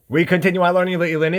We continue our learning. We're in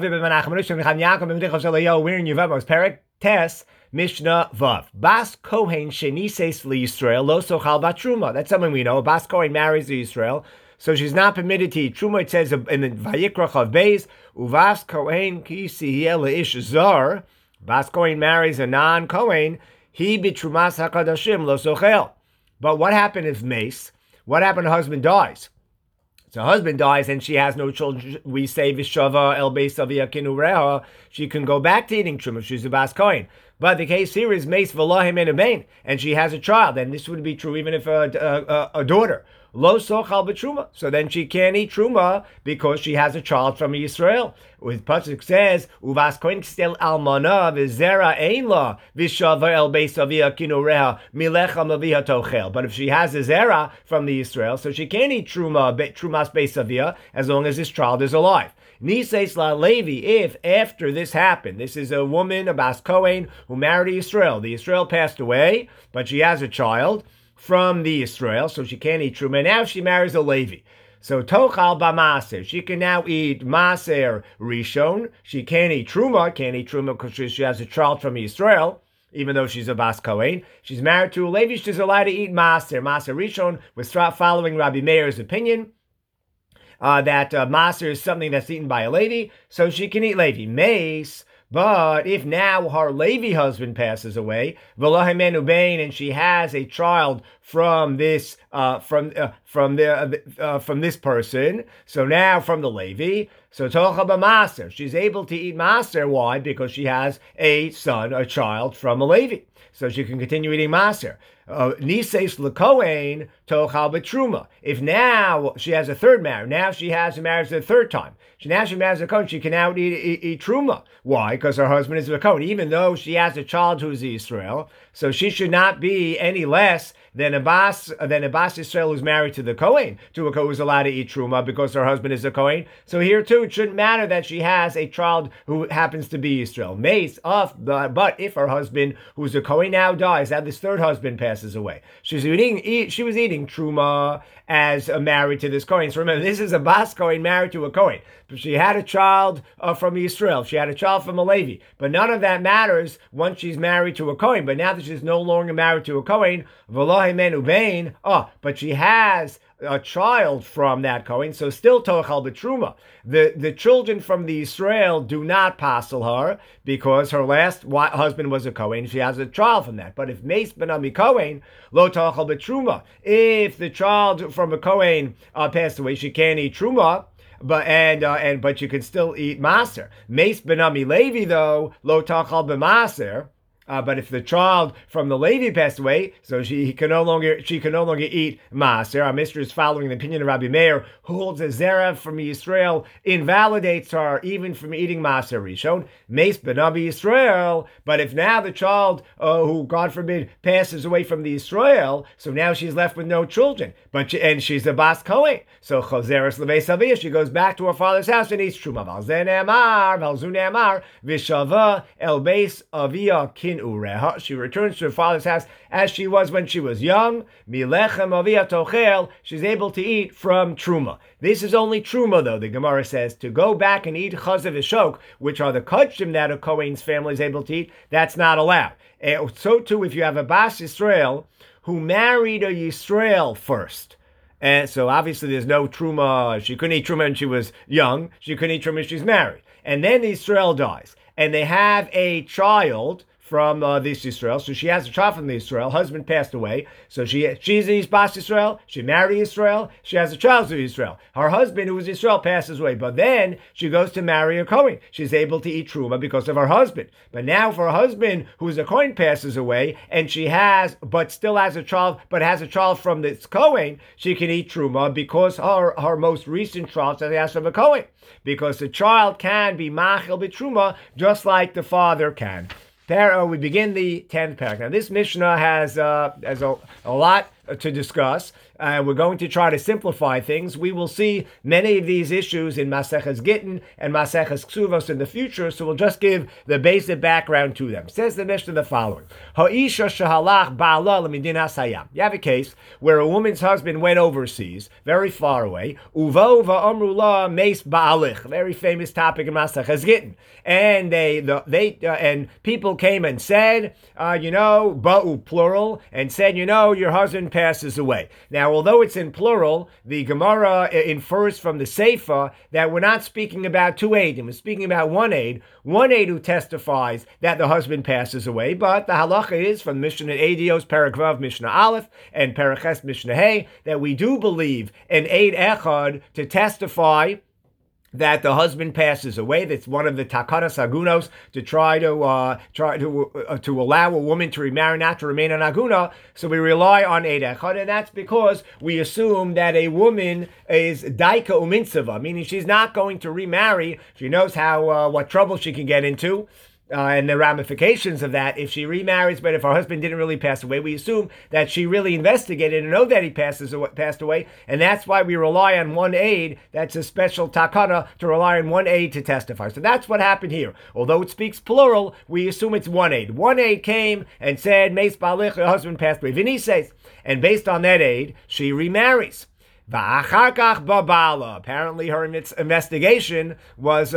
Yevamos Perek Tes Mishnah Vav. Bas Kohen Shenises Yisrael Lo Sochal Batruma. That's something we know. Bas Kohen marries the Israel, so she's not permitted to eat truma. It says in the Vayikra Chav Beis, Uvas Kohen Ki Sihiyeh Leish Zar. Bas Kohen marries a non-Kohen. He bitrumas hakadashim lo sochel. But what happened if mace? What happened if husband dies? So husband dies and she has no children. We say vishava el beis avia kinureha. She can go back to eating truma. She's a bas kohen. But the case here is mace v'lohim en abain, and she has a child. And this would be true even if a daughter. Lo sochal b'truma. So then she can't eat truma because she has a child from Yisrael. With pasuk says uvas kohen stel almana v'zera ein la v'shava el beis avia kinureha milecham avia tochel. But if she has a zera from the Israel, so she can't eat trumas beis avia as long as this child is alive. Nises la Levi, if after this happened, this is a woman, a bas kohen, who married Israel. The Israel passed away, but she has a child from the Israel, so she can't eat truma. Now she marries a Levi. So tochal b'maser, she can now eat maser rishon. She can't eat truma because she has a child from Israel, even though she's a bas kohen. She's married to a Levi, she's allowed to eat maser. Maser rishon was following Rabbi Meir's opinion. That maser is something that's eaten by a Levi, so she can eat Levi. Mace, but if now her Levi husband passes away, and she has a child from this from this person, so now from the Levi, so tocha b'maser, she's able to eat maser. Why? Because she has a child from a Levi, so she can continue eating maser. Nises l'kohen tochal b'truma. If now she has a third marriage, now she has a marriage the third time. She marries a kohen, she can now eat truma. Why? Because her husband is a kohen, even though she has a child who is Israel. So she should not be any less than a bas Israel who's married to the kohen, to a kohen who's allowed to eat truma because her husband is a kohen. So here too, it shouldn't matter that she has a child who happens to be Israel. But if her husband, who's a kohen, now dies, now this third husband passes away, she was eating truma as married to this kohen. So remember, this is a bas kohen married to a kohen. She had a child from Israel. She had a child from a Levi. But none of that matters once she's married to a kohen. But now that she's no longer married to a kohen, but she has a child from that kohen, so still tochal b'truma. The children from the Israel do not passel her because her last husband was a kohen. She has a child from that. But if meis benami kohen, lo tochal b'truma. If the child from a kohen passed away, she can't eat truma. But you can still eat maser. Meis benami Levi though, lo tachal b'maser. But if the child from the Levi passed away, so she can no longer eat maser. Our mistress is following the opinion of Rabbi Meir, who holds a zera from Yisrael invalidates her even from eating maser rishon. Meis benabi Yisrael. But if now the child, who God forbid passes away from the Yisrael, so now she's left with no children, and she's a bas kohen. So choseres lebeis avia, she goes back to her father's house and eats truma. Valzeh ne'amar v'shava el beis avia kin. She returns to her father's house as she was when she was young. Milechem avia tochel. She's able to eat from truma. This is only truma, though. The Gemara says to go back and eat chazav v'shok, which are the kudshim that a kohen's family is able to eat. That's not allowed. So too, if you have a bas Yisrael who married a Yisrael first. And so obviously there's no truma. She couldn't eat truma when she was young. She couldn't eat truma when she's married. And then the Israel dies. And they have a child from this Israel. So she has a child from the Israel. Husband passed away. So she's a bas Israel. She married Israel. She has a child to Israel. Her husband, who was Israel, passes away. But then she goes to marry a Kohen. She's able to eat truma because of her husband. But now for her husband, who's a Kohen, passes away, and still has a child from this Kohen, she can eat truma because her most recent child has from a Kohen. Because the child can be machil b'truma just like the father can. We begin the 10th paragraph. Now, this Mishnah has a lot to discuss. We're going to try to simplify things. We will see many of these issues in Maseches Gittin and Maseches Ksuvos in the future, so we'll just give the basic background to them. Says the Mishnah the following: Ha'isha shehalach ba'ala l'medinas hayam. You have a case where a woman's husband went overseas, very far away. Uvo va'amru la meis ba'alich. Very famous topic in Maseches Gittin. And and people came and said, ba'u plural, and said, your husband passes away. Now, although it's in plural, the Gemara infers from the Seifa that we're not speaking about two eidim. We're speaking about one aid who testifies that the husband passes away. But the halacha is from Mishnah Eidios, Perek Vav, Mishnah Aleph, and Perek Ches, Mishnah Hey, that we do believe an aid echad to testify that the husband passes away. That's one of the takanas agunos, to try to allow a woman to remarry, not to remain an aguna. So we rely on eid echad, and that's because we assume that a woman is daika uminsava, meaning she's not going to remarry. She knows how what trouble she can get into. And the ramifications of that, if she remarries, but if her husband didn't really pass away, we assume that she really investigated and know that he passed away, and that's why we rely on one aid. That's a special takana, to rely on one aid to testify. So that's what happened here. Although it speaks plural, we assume it's one aid. One aid came and said, Meis Balich, her husband passed away. Vinises. And based on that aid, she remarries. Apparently her investigation was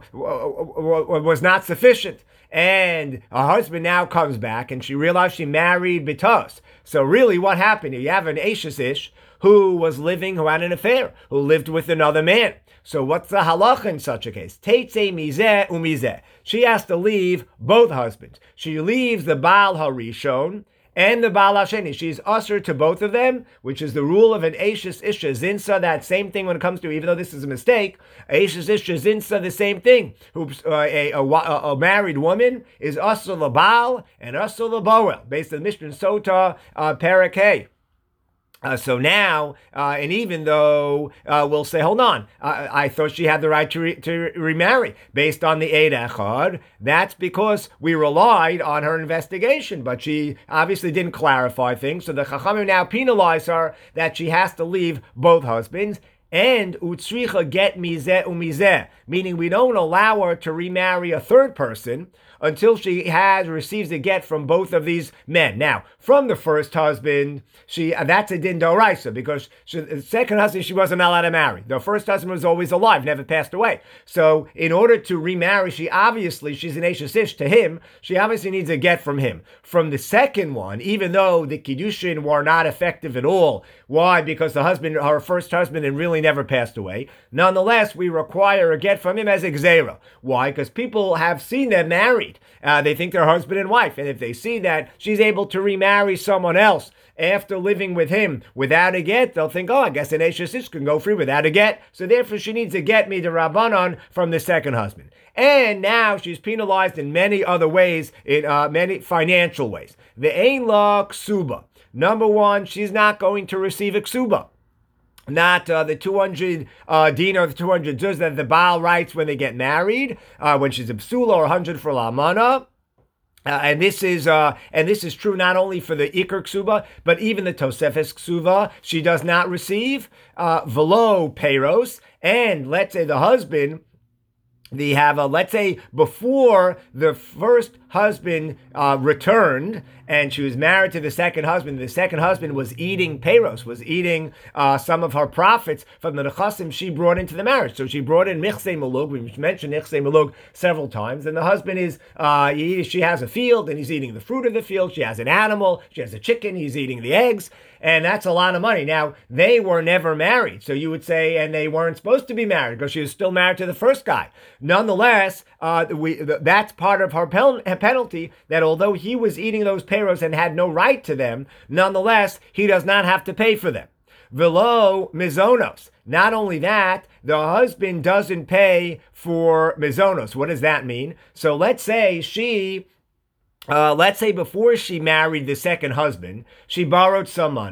not sufficient. And her husband now comes back, and she realized she married Bitos. So really what happened here? You have an Eishes Ish who had an affair, who lived with another man. So what's the halacha in such a case? Teitze mizeh umizeh. She has to leave both husbands. She leaves the Baal Harishon and the Baal Hasheni. She's usher to both of them, which is the rule of an Eishes Isha Zinsa. That same thing when it comes to, even though this is a mistake, Eishes Isha Zinsa, the same thing. A married woman is usher the Baal and usher the Boel, based on Mishnah Sota Perek Hey. So now, and even though we'll say, hold on, I thought she had the right to remarry based on the Eid Echad, that's because we relied on her investigation, but she obviously didn't clarify things, so the Chachamim now penalize her that she has to leave both husbands, and utzricha get mizeh umizeh, meaning we don't allow her to remarry a third person until she receives a get from both of these men. Now, from the first husband, that's a din d'oraisa, because the second husband she wasn't allowed to marry. The first husband was always alive, never passed away. So in order to remarry, she's an Eishes Ish to him, she obviously needs a get from him. From the second one, even though the Kiddushin were not effective at all, why? Because her first husband, had really never passed away. Nonetheless, we require a get from him as a gzeira. Why? Because people have seen them married. They think they're husband and wife, and if they see that she's able to remarry someone else after living with him without a get, they'll think, I guess an Eishes Ish can go free without a get. So therefore she needs a get midrabanan from the second husband. And now she's penalized in many other ways, in many financial ways. The ein la ksuba. Number one, she's not going to receive a ksuba. Not the 200 dinar, the 200 zuz that the Baal writes when they get married, when she's a psula, or 100 for lamana. And this is true not only for the Iker Ksuba, but even the Tosefes Ksuba, she does not receive velo peiros. And let's say the husband, let's say before the first husband returned, and she was married to the second husband was eating peiros, was eating some of her profits from the nechassim she brought into the marriage. So she brought in michsei malug. We mentioned michsei malug several times. And the husband she has a field, and he's eating the fruit of the field. She has an animal. She has a chicken. He's eating the eggs. And that's a lot of money. Now, they were never married. So you would say, and they weren't supposed to be married because she was still married to the first guy. Nonetheless, that's part of her penalty, that although he was eating those peiros and had no right to them, nonetheless, he does not have to pay for them. Velo mizonos. Not only that, the husband doesn't pay for mizonos. What does that mean? So let's say before she married the second husband, she borrowed some money,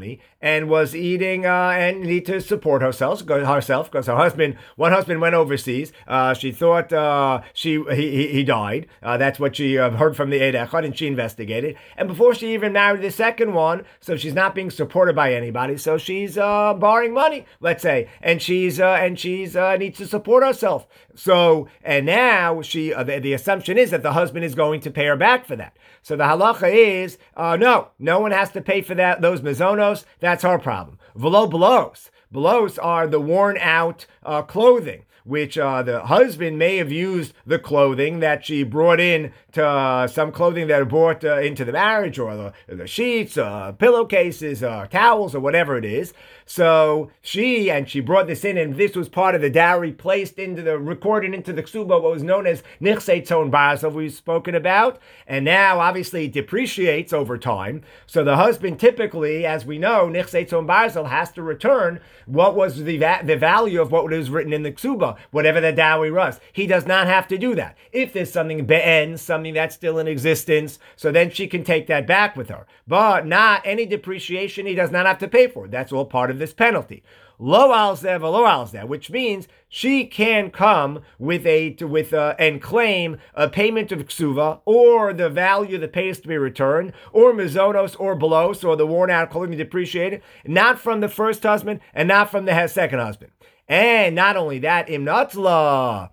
and was eating and need to support herself because one husband went overseas. She thought he died. That's what she heard from the Eid Echad, and she investigated. And before she even married the second one, so she's not being supported by anybody. So she's borrowing money, let's say, and she's needs to support herself. So and now the assumption is that the husband is going to pay her back for that. So the halacha is no one has to pay for those mazonos. That's our problem. Velo belos. Belos are the worn out clothing, which the husband may have used the clothing that she brought in to some clothing that are brought into the marriage, or the sheets, pillowcases, towels, or whatever it is. So she brought this in, and this was part of the dowry recorded into the ksuba, what was known as nichsei tzon barzel we've spoken about, and now obviously it depreciates over time. So the husband typically, as we know, nichsei tzon barzel has to return what was the value of what was written in the ksuba, whatever the dowry was. He does not have to do that. If there's something be'en, something that's still in existence, so then she can take that back with her. But not any depreciation, he does not have to pay for it. That's all part of this penalty. Lo al zeh v'lo al zeh, which means she can come and claim a payment of ksuva, or the value of the pay is to be returned, or mizonos, or belos, or the worn out clothing depreciated, not from the first husband and not from the second husband. And not only that, imnatzla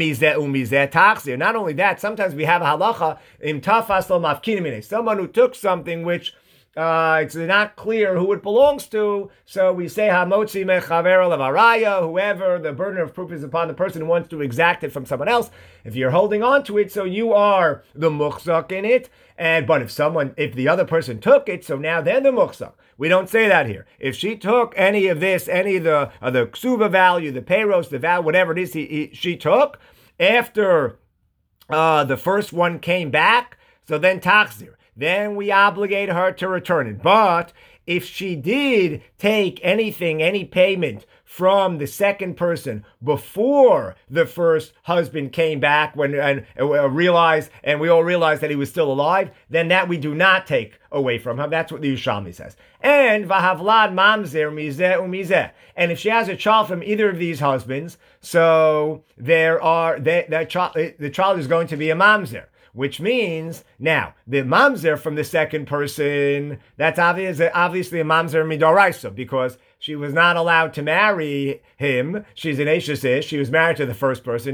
taxir. Not only that, sometimes we have a halacha im tafas lo mafkinim, someone who took something which it's not clear who it belongs to, so we say hamotzi mechaver levaraya, whoever, the burden of proof is upon the person who wants to exact it from someone else. If you're holding on to it, so you are the muchzak in it, but if the other person took it, so now they're the muchzak. We don't say that here. If she took any of this, any of the ksuba value, the payros, the value, whatever it is she took, after the first one came back, so then tachzir. Then we obligate her to return it. But if she did take anything, any payment from the second person before the first husband came back and we all realized that he was still alive, then that we do not take away from her. That's what the Yerushalmi says. And vahavlad mamzer mizeh umizeh. And if she has a child from either of these husbands, so the child is going to be a mamzer. Which means, now, the mamzer from the second person, that's obviously a mamzer midoraisa, because she was not allowed to marry him. She's an Ashes Ish. She was married to the first person,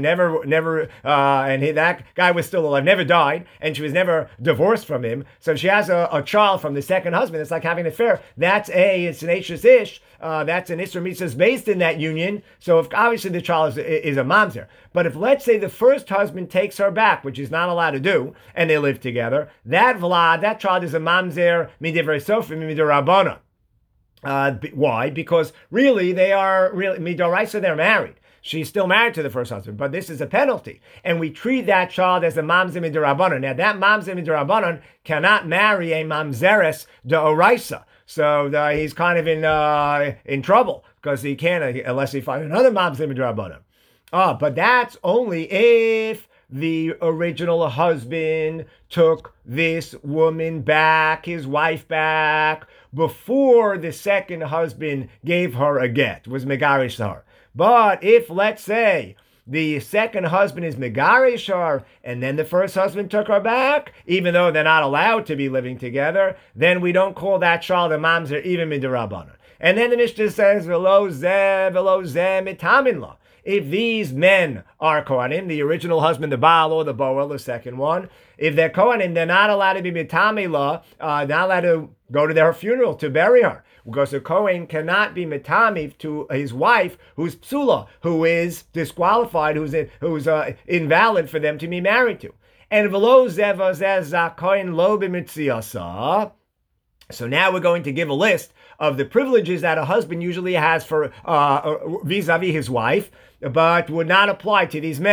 that guy was still alive, never died, and she was never divorced from him. So she has a child from the second husband. It's like having an affair. It's an Ashes Ish. That's an Isra Mitzvah based in that union. So if obviously the child is a mamzer. But if, let's say, the first husband takes her back, which he's not allowed to do, and they live together, that child is a mamzer midivrei sofrim midirabana. Why? Because really midoraisa, they're married. She's still married to the first husband, but this is a penalty. And we treat that child as a mamzer midirabanan. Now, that mamzer midirabanan cannot marry a mamzeres deoraisa. So he's kind of in trouble, because he can't, unless he finds another mamzer midirabanan. But that's only if the original husband took this woman back, his wife back, before the second husband gave her a get, was megarish her. But if, let's say, the second husband is megarish her, and then the first husband took her back, even though they're not allowed to be living together, then we don't call that child a mamzer, even midirabanan. And then the Mishnah says, velo zeh mitamin la. If these men are Kohanim, the original husband, the Baal, or the Boel, the second one, if they're Kohanim, they're not allowed to be mitamila, not allowed to go to their funeral to bury her. Because a Kohen cannot be mitamiv to his wife, who's psula, who is disqualified, who's invalid for them to be married to. And v'lo zeva zeh Kohen lo b'mitziasa. So now we're going to give a list of the privileges that a husband usually has for vis-a-vis his wife, but would not apply to these men.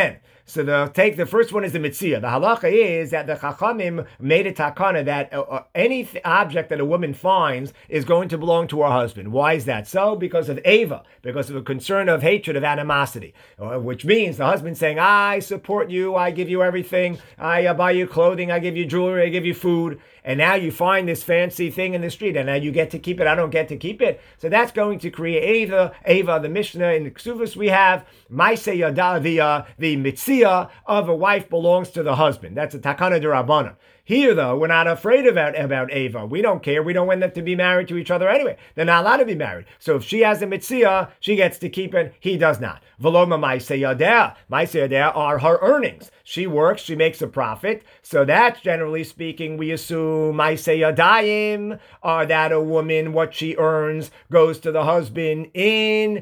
So the first one is the mitzia. The halacha is that the chachamim made a takana that any object that a woman finds is going to belong to her husband. Why is that so? Because of Ava, because of a concern of hatred, of animosity, which means the husband saying, I support you, I give you everything, I buy you clothing, I give you jewelry, I give you food, and now you find this fancy thing in the street, and now you get to keep it, I don't get to keep it. So that's going to create Ava, the Mishnah in the Ksuvas we have, Maaseh Yada, the mitzia of a wife belongs to the husband. That's a takana d'Rabbanan. Here, though, we're not afraid about Ava. We don't care. We don't want them to be married to each other anyway. They're not allowed to be married. So if she has a mitzia, she gets to keep it. He does not. Veloma Maaseh Yadeh. Maaseh Yadeh are her earnings. She works. She makes a profit. So that's, generally speaking, we assume Maaseh Yadayim are that a woman, what she earns, goes to the husband in.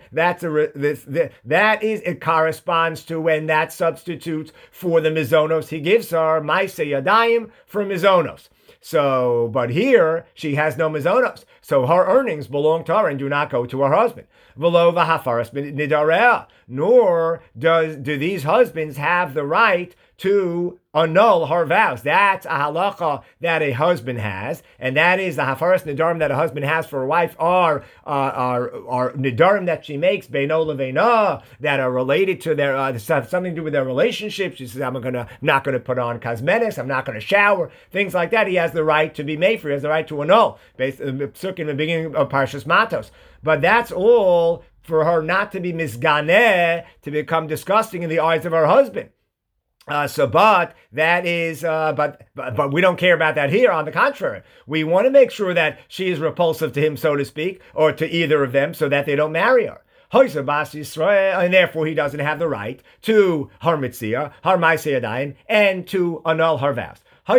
It corresponds to when that substitutes for the mizonos he gives her. Maaseh Yadayim for mizonos. So, but here she has no mizonos. So her earnings belong to her and do not go to her husband. V'lo v'hafaras nidareah. Nor do these husbands have the right to annul her vows. That's a halacha that a husband has, and that is the hafaras nidarim that a husband has for a wife are nidarim that she makes beino leveina that are related to their have something to do with their relationship. She says, I'm not gonna put on cosmetics, I'm not gonna shower, things like that. He has the right to be made for. He has the right to annul, based on the psuk in the beginning of Parshas Matos. But that's all for her not to be misganeh, to become disgusting in the eyes of her husband. But we don't care about that here. On the contrary, we want to make sure that she is repulsive to him, so to speak, or to either of them, so that they don't marry her. And therefore he doesn't have the right to her mitzia, her maaseh yadayim, and to annul her vows.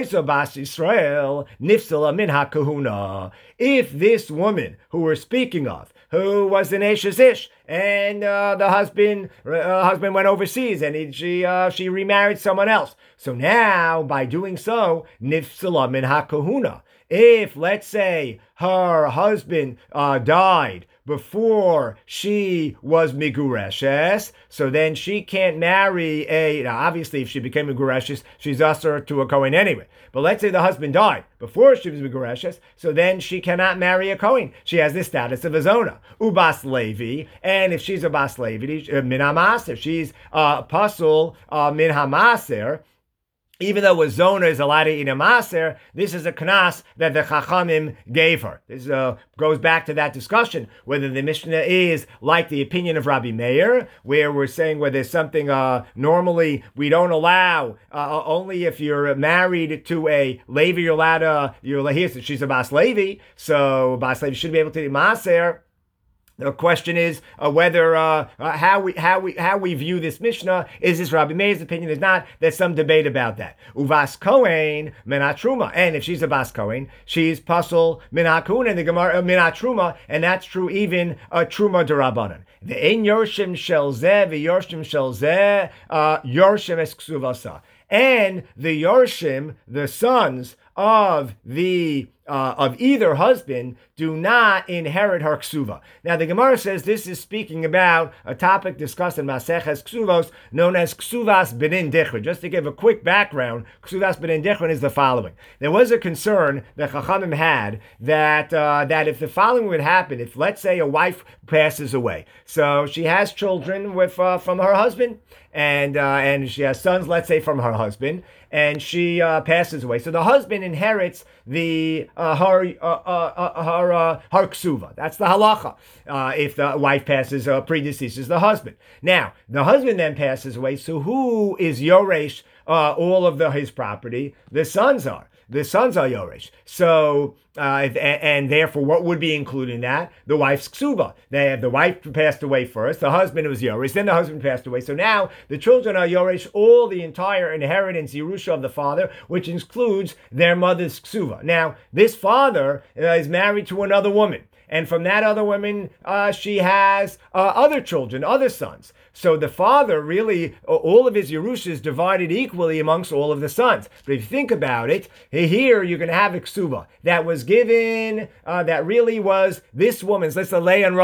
If this woman who we're speaking of, who was an Eshes Ish, and the husband went overseas, and she remarried someone else. So now, by doing so, nifsala min hakahuna. If, let's say, her husband died before she was migureshes, so then she can't marry now obviously if she became migureshes, she's usher to a Kohen anyway. But let's say the husband died before she was migureshes, so then she cannot marry a Kohen. She has the status of a zona. Ubas Levi, and if she's a bas Levi, min hamaser, she's pasul min hamaser. Even though a zona is allowed to eat a maser, this is a knas that the Chachamim gave her. This goes back to that discussion, whether the Mishnah is like the opinion of Rabbi Meir, where we're saying where there's something normally we don't allow, only if you're married to a Levi, you're allowed to, she's a Bas Levi, so Bas Levi should be able to eat maser. The question is whether how we view this Mishnah. Is this Rabbi Meir's opinion? Is not. There's some debate about that. Uvas Kohen minat truma, and if she's a Bas Kohen, she's pasul minat kun, and the Gemara minat truma, and that's true even truma d'Rabbanan. The ein yorshim shel zeh v'yorshim shel zeh yorshim es ksuvasa, and the yorshim, the sons of either husband, do not inherit her ksuva. Now the Gemara says this is speaking about a topic discussed in Maseches Ksuvos known as Ksuvas B'nin Dichrin. Just to give a quick background, Ksuvas B'nin Dichrin is the following. There was a concern that Chachamim had that if the following would happen, if let's say a wife passes away, so she has children with from her husband, and she has sons, let's say, from her husband, and she passes away. So the husband inherits the her ksuva. That's the halacha. If the wife passes, predeceases the husband. Now the husband then passes away. So who is yoresh all of his property? The sons are. The sons are yoresh. So and therefore, what would be included in that? The wife's ksuba. The wife passed away first. The husband was yoresh. Then the husband passed away. So now the children are yoresh all the entire inheritance, yerusha of the father, which includes their mother's ksuba. Now this father is married to another woman. And from that other woman, she has other children, other sons. So the father really, all of his Yerusha is divided equally amongst all of the sons. But if you think about it, here you're going to have a ksuba that was given, that really was this woman's, let's say Leah and Rachel.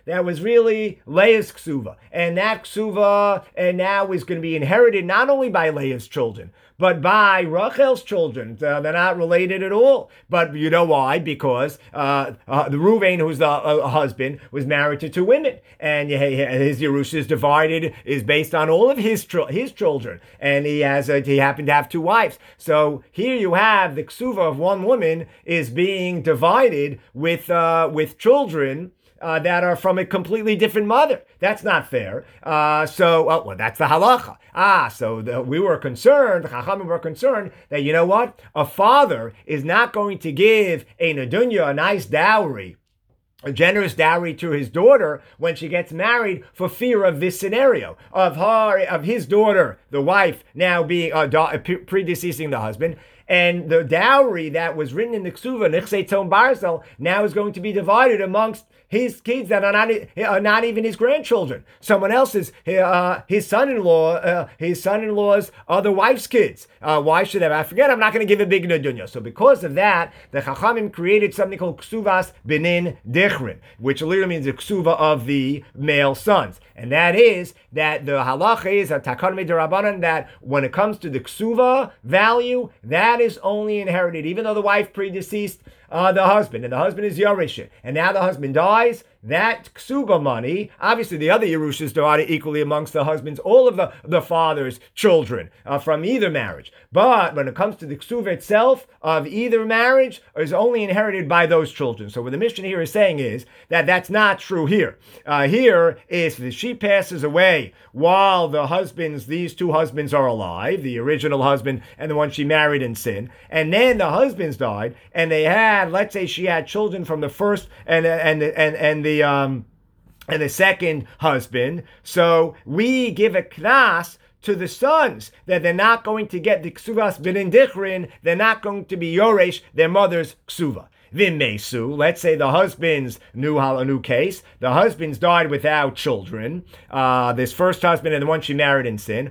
that was really Leah's ksuva. And that ksuva and now is going to be inherited not only by Leah's children, but by Rachel's children. They're not related at all. But you know why? Because the Reuven, who's the husband, was married to two women. And his Yerusha is divided, is based on all of his children. And he happened to have two wives. So here you have the ksuva of one woman is being divided with children that are from a completely different mother. That's not fair. That's the halacha. We were concerned, the Chachamim were concerned that, you know what? A father is not going to give a nedunya, a nice dowry, a generous dowry to his daughter when she gets married for fear of this scenario of his daughter, the wife, now being predeceasing the husband. And the dowry that was written in the Ksuva, Nichsei Tzom Barzel, now is going to be divided amongst his kids that are not even his grandchildren. Someone else's, his son-in-law's other wife's kids. Why should I forget? I'm not going to give a big nedunya. So because of that, the Chachamim created something called Ksuvas Benin Dichrin, which literally means the Ksuva of the male sons. And that is that the halacha is a takon midirabanan that when it comes to the ksuva value, that is only inherited, even though the wife predeceased the husband, and the husband is Yerush, and now the husband dies, that ksuba money, obviously the other Yerush is divided equally amongst the husbands, all of the father's children from either marriage. But when it comes to the ksuba itself of either marriage, is only inherited by those children. So what the Mishnah here is saying is that that's not true here. Here is that she passes away while these two husbands are alive, the original husband and the one she married in sin, and then the husbands died, and they had, let's say she had children from the first and the second husband. So we give a knas to the sons that they're not going to get the ksuvas b'nin dichrin, they're not going to be yoresh, their mother's ksuva. V'mesu, let's say the husband's new case, the husband's died without children, this first husband and the one she married in sin.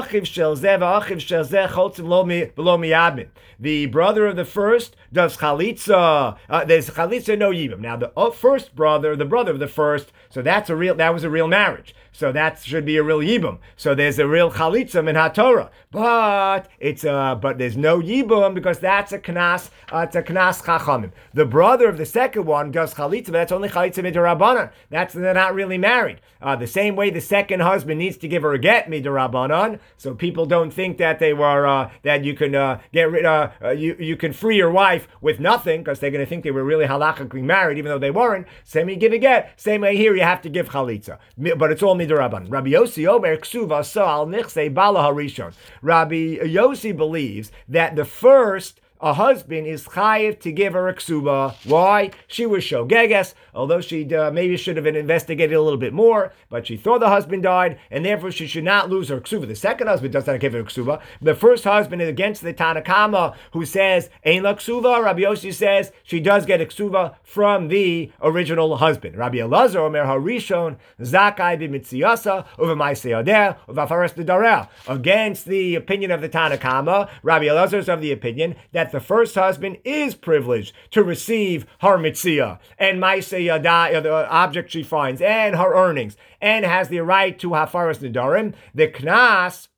The brother of the first does chalitza. There's chalitza no yibam. Now the first brother, the brother of the first, so that was a real marriage. So that should be a real yibum. So there's a real chalitza in HaTorah. But there's no yibum because that's a knas. It's a knas chachamim. The brother of the second one does chalitza, but that's only chalitza midirabanan. They're not really married. The same way the second husband needs to give her a get midirabanan, so people don't think that they were that you can get rid. You can free your wife with nothing because they're going to think they were really halachically married, even though they weren't. Same way you give a get. Same way here you have to give chalitza, but it's all midirabanan. Rabbi Yossi Omer Ksuva Sa'al Nichsei Bala Harishon. Rabbi Yossi believes that the first a husband is chayiv to give her a ksuba. Why? She was shogeges, although she maybe should have been investigated a little bit more, but she thought the husband died, and therefore she should not lose her ksuba. The second husband does not give her a ksuba. The first husband is against the Tanakama, who says, ein la ksuva. Rabbi Yossi says she does get a ksuba from the original husband. Rabbi Elazar Omer Harishon, zakai b'mitziasa, uva ma'aseh yodeh, uva faras nedareh. Against the opinion of the Tanakama, Rabbi Elazar is of the opinion that the first husband is privileged to receive her mitzvah and ma'aseh yada, the object she finds, and her earnings, and has the right to hafaras nedarim. The knas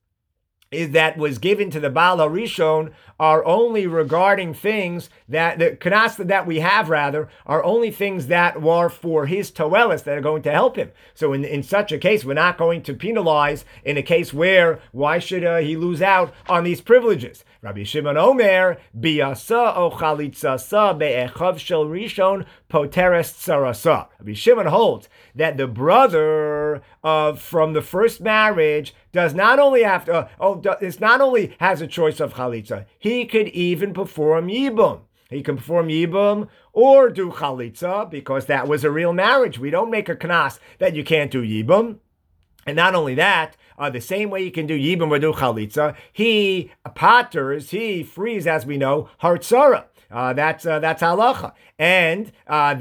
that was given to the Baal HaRishon are only regarding things that, the knas that we have rather, are only things that were for his toelis that are going to help him. So in such a case, we're not going to penalize in a case where, why should he lose out on these privileges? Rabbi Shimon Omer, biasa o chalitzasa be'echav shel rishon poteres tsarasa. Rabbi Shimon holds that the brother from the first marriage does not only have to, it's not only has a choice of chalitza, he could even perform yibum. He can perform yibum or do chalitza because that was a real marriage. We don't make a knas that you can't do yibum. And not only that, the same way you can do yibum or do chalitza, he paters, he frees, as we know, hartzara. That's halacha, and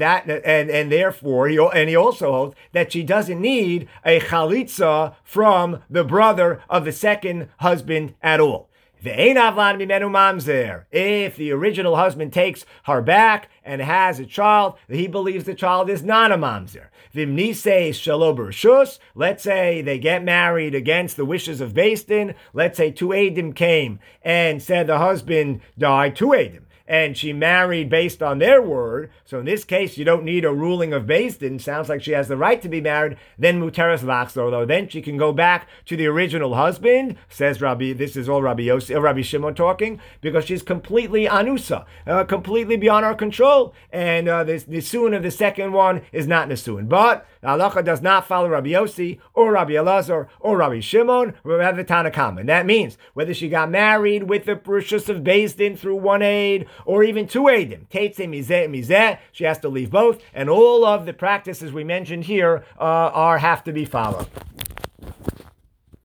therefore he also holds that she doesn't need a chalitza from the brother of the second husband at all. Ve'ein avlan mimenu mamzer. If the original husband takes her back and has a child, he believes the child is not a mamzer. Vimnise shalo b'rishus. Let's say they get married against the wishes of Beis Din. Let's say two Eidim came and said the husband died, two Eidim, and she married based on their word. So in this case, you don't need a ruling of Beis Din. Sounds like she has the right to be married. Then muteras lachzor, though. Then she can go back to the original husband. Says Rabbi, this is all Rabbi Shimon talking, because she's completely anusa, completely beyond our control. And the nisuin of the second one is not nisuin. But the halacha does not follow Rabbi Yossi or Rabbi Elazar or Rabbi Shimon. We have the Tanna Kama. And that means whether she got married with the Rishus of Beis Din through one aid or even two Eidim, Teitze Mizeh Mizeh, she has to leave both. And all of the practices we mentioned here have to be followed.